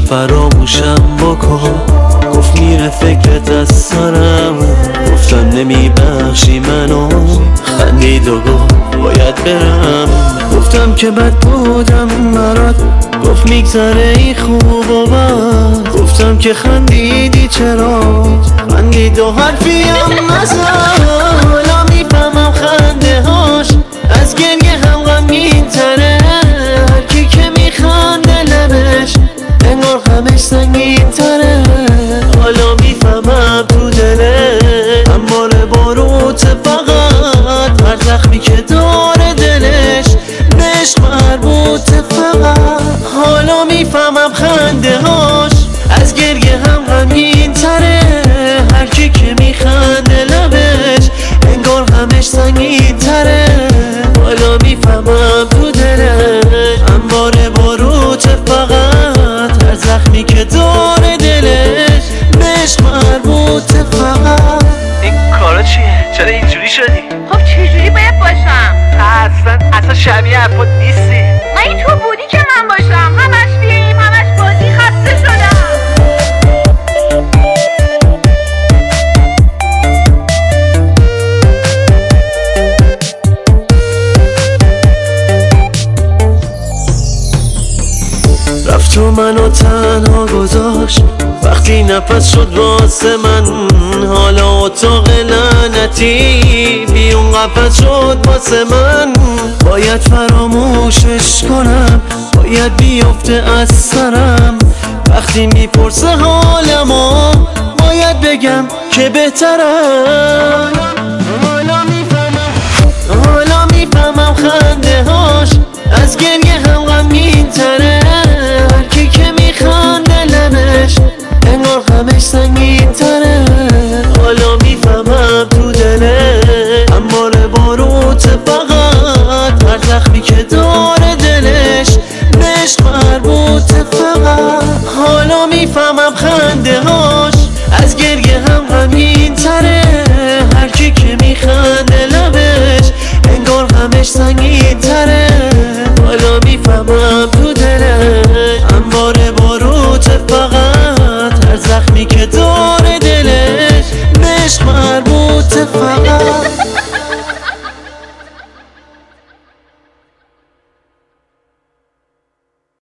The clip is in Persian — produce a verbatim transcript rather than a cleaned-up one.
فراموشم بکن. گفت میره فکرت از سرم، گفتم نمیبخشی منو. خندید و گفت باید برم، گفتم که بد بودم برات. گفت میگذره ای خوب و بد، گفتم که خندیدی چرا؟ خندید و حرفی هم نزد. حالا میفهمم خنده هاش از گریه هم غمگین تره. هرکی که میخنده لبش انگار غمش سنگین تره. حالا میفهمم تو دله همواره باروت، فقط هر زخمی که داره دلش بهش مربوطه فقط. حالا میفهمم خنده هاش از گریه هم غمگین تره. هرکی که میخنده لبش انگار غمش سنگین تره. حالا میفهمم تو دلش همواره باروته، فقط هر زخمی که داره دلش بهش مربوطه فقط. این کارا چیه؟ چرا اینجوری شدی؟ خب چجوری باید باشم؟ اصلا اصلا شبیه حرفات نیستی. مگه تو بودی که من باشم؟ همش فیلم، همش بازی، خسته شدم. رفت و منو تنها گذاشت وقتی نفس شد واسه من. حالا اتاق لعنتی بیون قفس شد واسه من. باید فراموشش کنم، باید بیفته از سرم. وقتی میپرسه حالمو باید بگم که بهترم. حالا میفهمم حالا میفهمم خنده هاش از گریه هم غمگین تره. هرکی که میخنده لبش انگار غمش سنگین تره. حالا میفهمم تو دله همواره باروته، فقط هر زخمی که داره دلش بهش مربوطه فقط. حالا میفهمم خنده هاش از گریه هم غمگین تره. هرکی که میخنده لبش انگار غمش سنگین